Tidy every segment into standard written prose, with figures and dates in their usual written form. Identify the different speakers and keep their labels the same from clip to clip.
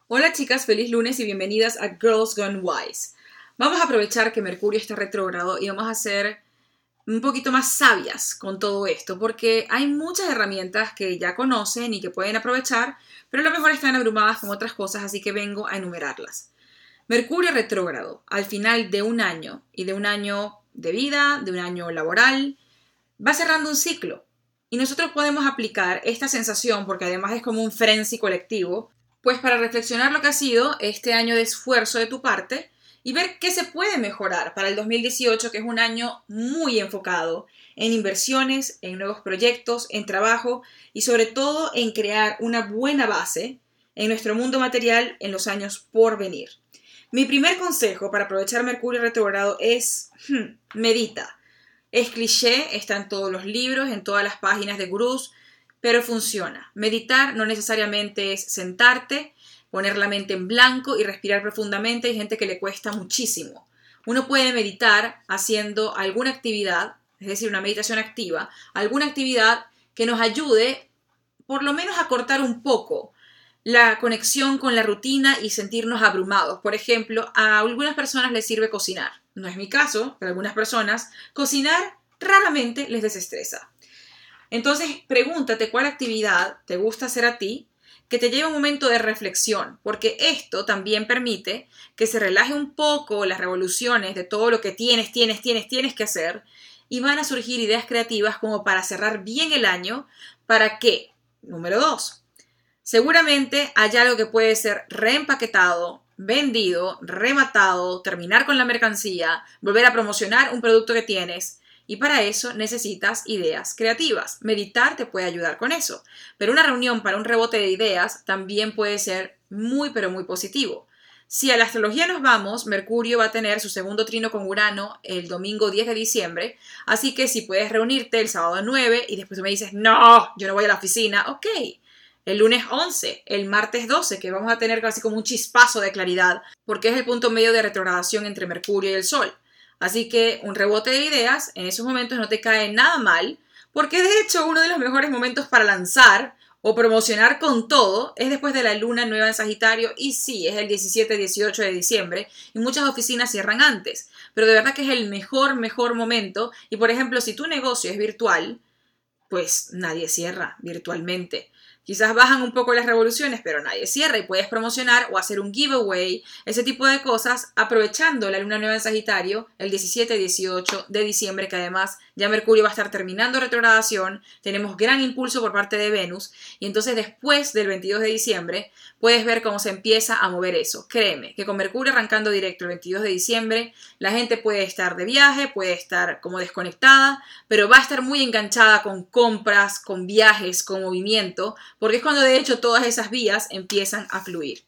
Speaker 1: Hola chicas, feliz lunes y bienvenidas a Girls Gone Wise. Vamos a aprovechar que Mercurio está retrógrado y vamos a ser un poquito más sabias con todo esto, porque hay muchas herramientas que ya conocen y que pueden aprovechar, pero a lo mejor están abrumadas con otras cosas, así que vengo a enumerarlas. Mercurio retrógrado, al final de un año, y de un año de vida, de un año laboral, va cerrando un ciclo. Y nosotros podemos aplicar esta sensación, porque además es como un frenzy colectivo, pues para reflexionar lo que ha sido este año de esfuerzo de tu parte y ver qué se puede mejorar para el 2018, que es un año muy enfocado en inversiones, en nuevos proyectos, en trabajo y sobre todo en crear una buena base en nuestro mundo material en los años por venir. Mi primer consejo para aprovechar Mercurio retrógrado es medita. Es cliché, está en todos los libros, en todas las páginas de gurús, pero funciona. Meditar no necesariamente es sentarte, poner la mente en blanco y respirar profundamente. Hay gente que le cuesta muchísimo. Uno puede meditar haciendo alguna actividad, es decir, una meditación activa, alguna actividad que nos ayude por lo menos a cortar un poco la conexión con la rutina y sentirnos abrumados. Por ejemplo, a algunas personas les sirve cocinar. No es mi caso, pero a algunas personas cocinar raramente les desestresa. Entonces, pregúntate cuál actividad te gusta hacer a ti que te lleve un momento de reflexión, porque esto también permite que se relaje un poco las revoluciones de todo lo que tienes que hacer y van a surgir ideas creativas como para cerrar bien el año. ¿Para qué? Número 2. Seguramente hay algo que puede ser reempaquetado, vendido, rematado, terminar con la mercancía, volver a promocionar un producto que tienes. Y para eso necesitas ideas creativas. Meditar te puede ayudar con eso. Pero una reunión para un rebote de ideas también puede ser muy, pero muy positivo. Si a la astrología nos vamos, Mercurio va a tener su segundo trino con Urano el domingo 10 de diciembre. Así que si puedes reunirte el sábado 9 y después me dices, no, yo no voy a la oficina, ok. El lunes 11, el martes 12, que vamos a tener casi como un chispazo de claridad, porque es el punto medio de retrogradación entre Mercurio y el Sol. Así que un rebote de ideas en esos momentos no te cae nada mal, porque de hecho uno de los mejores momentos para lanzar o promocionar con todo es después de la luna nueva en Sagitario, y sí, es el 17-18 de diciembre y muchas oficinas cierran antes, pero de verdad que es el mejor momento. Y por ejemplo, si tu negocio es virtual, pues nadie cierra virtualmente. Quizás bajan un poco las revoluciones, pero nadie cierra y puedes promocionar o hacer un giveaway, ese tipo de cosas, aprovechando la luna nueva en Sagitario el 17-18 de diciembre, que además ya Mercurio va a estar terminando retrogradación, tenemos gran impulso por parte de Venus, y entonces después del 22 de diciembre puedes ver cómo se empieza a mover eso. Créeme que con Mercurio arrancando directo el 22 de diciembre, la gente puede estar de viaje, puede estar como desconectada, pero va a estar muy enganchada con compras, con viajes, con movimiento, porque es cuando de hecho todas esas vías empiezan a fluir.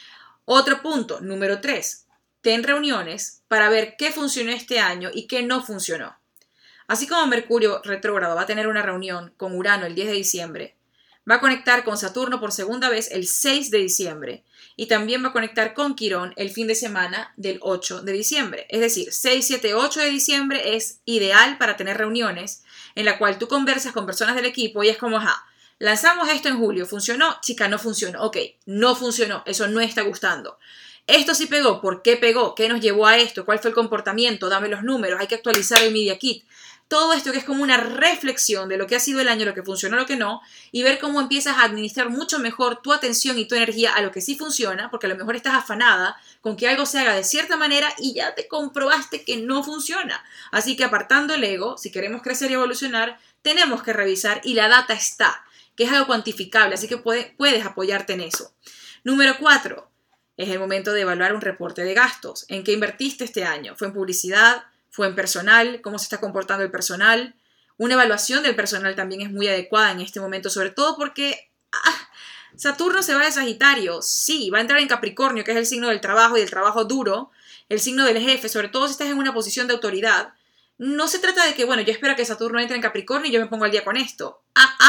Speaker 1: Otro punto, número 3. Ten reuniones para ver qué funcionó este año y qué no funcionó. Así como Mercurio retrógrado va a tener una reunión con Urano el 10 de diciembre, va a conectar con Saturno por segunda vez el 6 de diciembre y también va a conectar con Quirón el fin de semana del 8 de diciembre. Es decir, 6, 7, 8 de diciembre es ideal para tener reuniones en la cual tú conversas con personas del equipo y es como, lanzamos esto en julio, ¿funcionó? Chica, no funcionó. Ok, no funcionó, eso no está gustando. Esto sí pegó, ¿por qué pegó? ¿Qué nos llevó a esto? ¿Cuál fue el comportamiento? Dame los números, hay que actualizar el Media Kit. Todo esto que es como una reflexión de lo que ha sido el año, lo que funcionó, lo que no, y ver cómo empiezas a administrar mucho mejor tu atención y tu energía a lo que sí funciona, porque a lo mejor estás afanada con que algo se haga de cierta manera y ya te comprobaste que no funciona. Así que apartando el ego, si queremos crecer y evolucionar, tenemos que revisar y la data está, que es algo cuantificable, así que puedes apoyarte en eso. Número 4. Es el momento de evaluar un reporte de gastos. ¿En qué invertiste este año? ¿Fue en publicidad? ¿Fue en personal? ¿Cómo se está comportando el personal? Una evaluación del personal también es muy adecuada en este momento, sobre todo porque Saturno se va de Sagitario. Sí, va a entrar en Capricornio, que es el signo del trabajo y del trabajo duro, el signo del jefe, sobre todo si estás en una posición de autoridad. No se trata de que, bueno, yo espero que Saturno entre en Capricornio y yo me pongo al día con esto.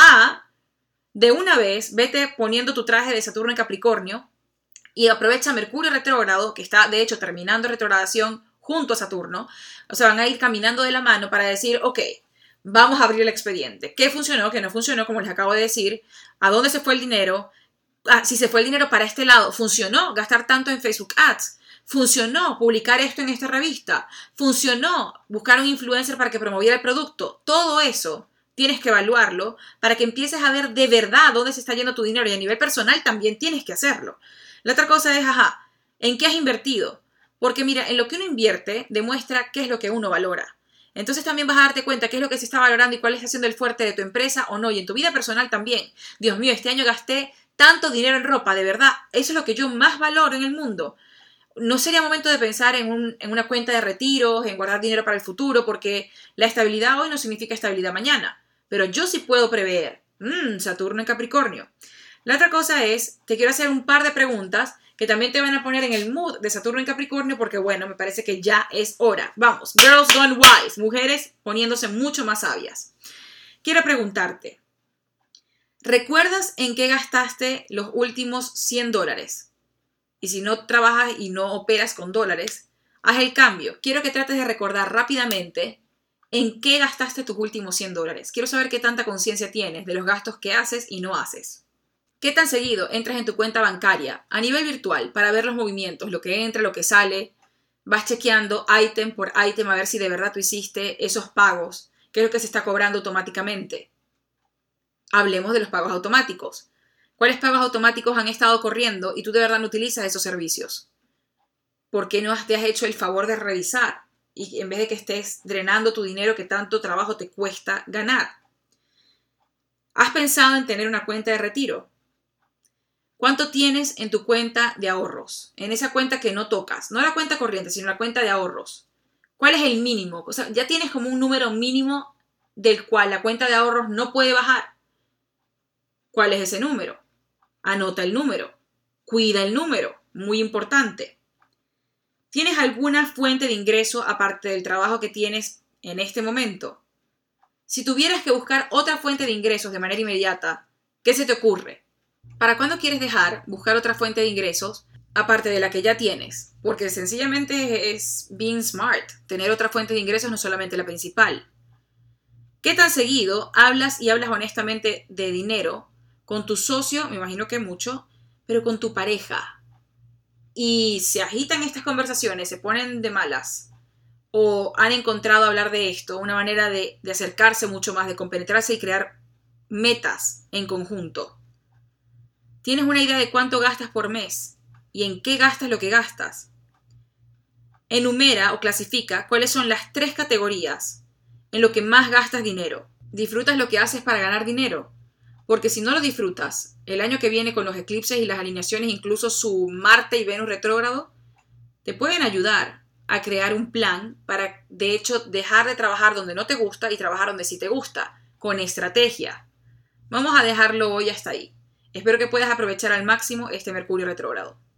Speaker 1: De una vez, vete poniendo tu traje de Saturno en Capricornio y aprovecha Mercurio retrógrado, que está de hecho terminando retrogradación junto a Saturno. O sea, van a ir caminando de la mano para decir, ok, vamos a abrir el expediente. ¿Qué funcionó? ¿Qué no funcionó? Como les acabo de decir, ¿a dónde se fue el dinero? Si se fue el dinero para este lado, funcionó gastar tanto en Facebook Ads, funcionó publicar esto en esta revista, funcionó buscar un influencer para que promoviera el producto. Todo eso tienes que evaluarlo para que empieces a ver de verdad dónde se está yendo tu dinero, y a nivel personal también tienes que hacerlo. La otra cosa es, ¿en qué has invertido? Porque mira, en lo que uno invierte demuestra qué es lo que uno valora. Entonces también vas a darte cuenta qué es lo que se está valorando y cuál está siendo el fuerte de tu empresa o no. Y en tu vida personal también. Dios mío, este año gasté tanto dinero en ropa, de verdad. Eso es lo que yo más valoro en el mundo. No sería momento de pensar en una cuenta de retiros, en guardar dinero para el futuro, porque la estabilidad hoy no significa estabilidad mañana. Pero yo sí puedo prever. Saturno en Capricornio. La otra cosa es, te quiero hacer un par de preguntas que también te van a poner en el mood de Saturno en Capricornio, porque bueno, me parece que ya es hora. Vamos, Girls Gone Wise, mujeres poniéndose mucho más sabias. Quiero preguntarte, ¿recuerdas en qué gastaste los últimos $100? Y si no trabajas y no operas con dólares, haz el cambio. Quiero que trates de recordar rápidamente en qué gastaste tus últimos $100. Quiero saber qué tanta conciencia tienes de los gastos que haces y no haces. ¿Qué tan seguido entras en tu cuenta bancaria a nivel virtual para ver los movimientos, lo que entra, lo que sale? Vas chequeando ítem por ítem a ver si de verdad tú hiciste esos pagos, qué es lo que se está cobrando automáticamente. Hablemos de los pagos automáticos. ¿Cuáles pagos automáticos han estado corriendo y tú de verdad no utilizas esos servicios? ¿Por qué no te has hecho el favor de revisar? Y en vez de que estés drenando tu dinero que tanto trabajo te cuesta ganar. ¿Has pensado en tener una cuenta de retiro? ¿Cuánto tienes en tu cuenta de ahorros? En esa cuenta que no tocas. No la cuenta corriente, sino la cuenta de ahorros. ¿Cuál es el mínimo? O sea, ya tienes como un número mínimo del cual la cuenta de ahorros no puede bajar. ¿Cuál es ese número? Anota el número. Cuida el número. Muy importante. ¿Tienes alguna fuente de ingreso aparte del trabajo que tienes en este momento? Si tuvieras que buscar otra fuente de ingresos de manera inmediata, ¿qué se te ocurre? ¿Para cuándo quieres buscar otra fuente de ingresos aparte de la que ya tienes? Porque sencillamente es being smart. Tener otra fuente de ingresos no es solamente la principal. ¿Qué tan seguido hablas honestamente de dinero con tu socio? Me imagino que mucho, pero con tu pareja. Y se agitan estas conversaciones, se ponen de malas, o han encontrado hablar de esto, una manera de acercarse mucho más, de compenetrarse y crear metas en conjunto. ¿Tienes una idea de cuánto gastas por mes? ¿Y en qué gastas lo que gastas? Enumera o clasifica cuáles son las 3 categorías en lo que más gastas dinero. ¿Disfrutas lo que haces para ganar dinero? Porque si no lo disfrutas, el año que viene con los eclipses y las alineaciones, incluso su Marte y Venus retrógrado, te pueden ayudar a crear un plan para, de hecho, dejar de trabajar donde no te gusta y trabajar donde sí te gusta, con estrategia. Vamos a dejarlo hoy hasta ahí. Espero que puedas aprovechar al máximo este Mercurio retrógrado.